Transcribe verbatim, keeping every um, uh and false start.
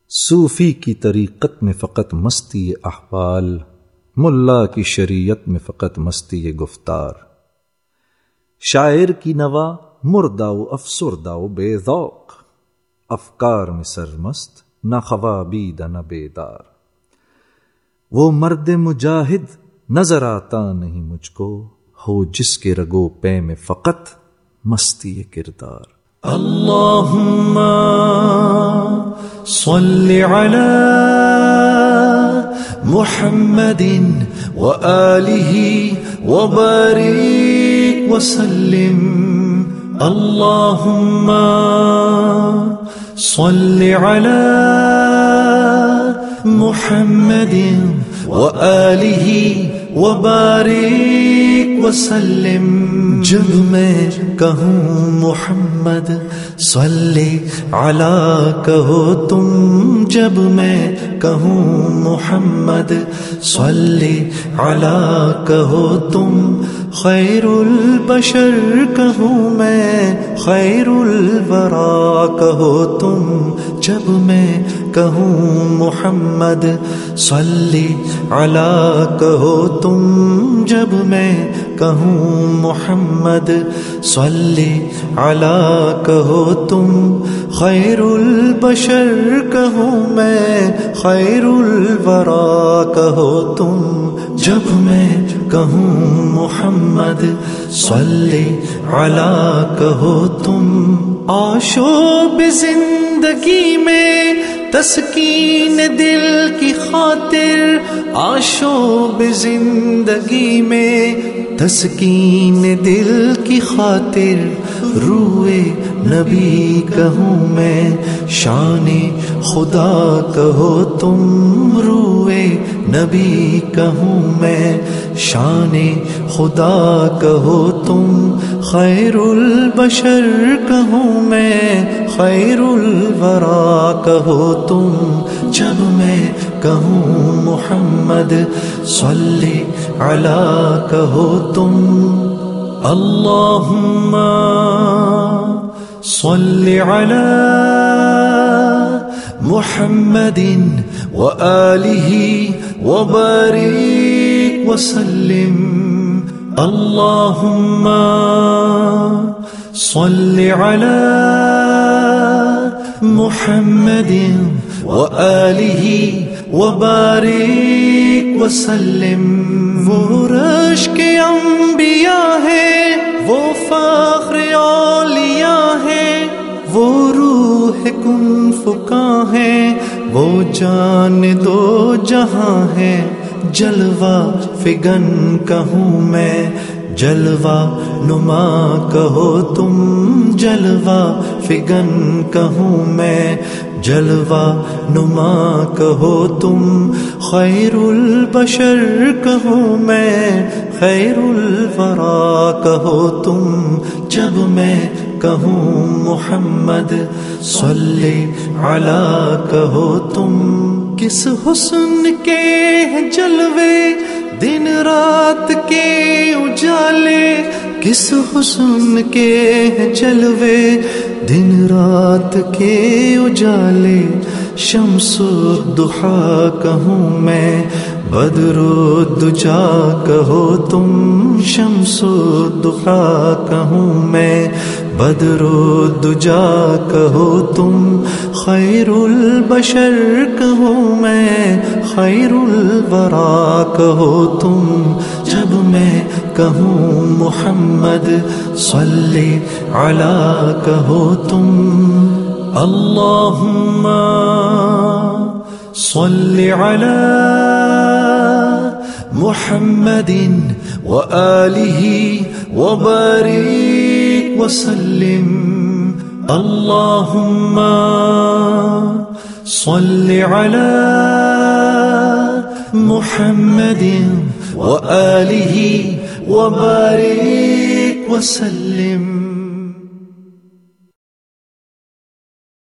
صوفی کی طریقت میں فقط مستی احوال، ملا کی شریعت میں فقط مستی گفتار. شاعر کی نوا مردہ و افسردہ و بے ذوق، افکار میں سرمست نہ خوابید نہ بیدار. وہ مرد مجاہد نظر آتا نہیں مجھ کو، ہو جس کے رگو پے میں فقط مستی کردار. اللہم صل علی محمد وآلہ وبارک وسلم. اللہم صل علی محمد وآلہ وبارک وسلم. جب میں کہوں محمد صلی علی کہو تم، جب میں کہوں محمد صلی علی کہو تم. خیر البشر کہوں میں، خیر الورا کہو تم. جب میں کہوں محمد صلی علی کہو تم، جب میں کہوں محمد صلی علی کہو تم. خیر البشر کہوں میں، خیر الورا کہو تم. جب میں کہوں محمد صلی علی کہو تم. آشوب زندگی میں تسکین دل کی خاطر، آشوب زندگی میں تسکین دل کی خاطر. روئے نبی کہوں میں، شان خدا کہو تم. روئے نبی کہوں میں، شان خدا کہو تم. خیر البشر کہوں میں، خیر الورا کہو تم. جب میں کہوں محمد صلی علی کہو تم. اللہم صل علی محمد وآلہ وبارک وسلم. اللہم صل علی محمد وآلہ وبارک وسلم. وہ رشک انبیاء ہے، وہ فخر اولیاء ہے، وہ روح کن فکاں ہے، وہ جان دو جہاں ہے. جلوہ فگن کہوں میں، جلوہ نما کہو تم. جلوہ فگن کہوں میں، جلوہ نما کہو تم. خیر البشر کہوں میں، خیر الورا کہو تم. جب میں کہوں محمد صلی علی کہو تم. کس حسن کے جلوے دن رات کے اجالے، کس حسن کے جلوے دن رات کے اجالے. شمس الضحیٰ کہوں میں، بدر الدجا کہو تم. شمس الضحیٰ کہوں میں، بدر الدجا کہو تم. خیر البشر کہوں میں، خیر الورا کہو تم. جب میں کہوں محمد صلی علی کہو تم. اللہم صل علی محمد وآلہ وبارک وسلم. اللہم صل علی محمد وآلہ وبارک وسلم.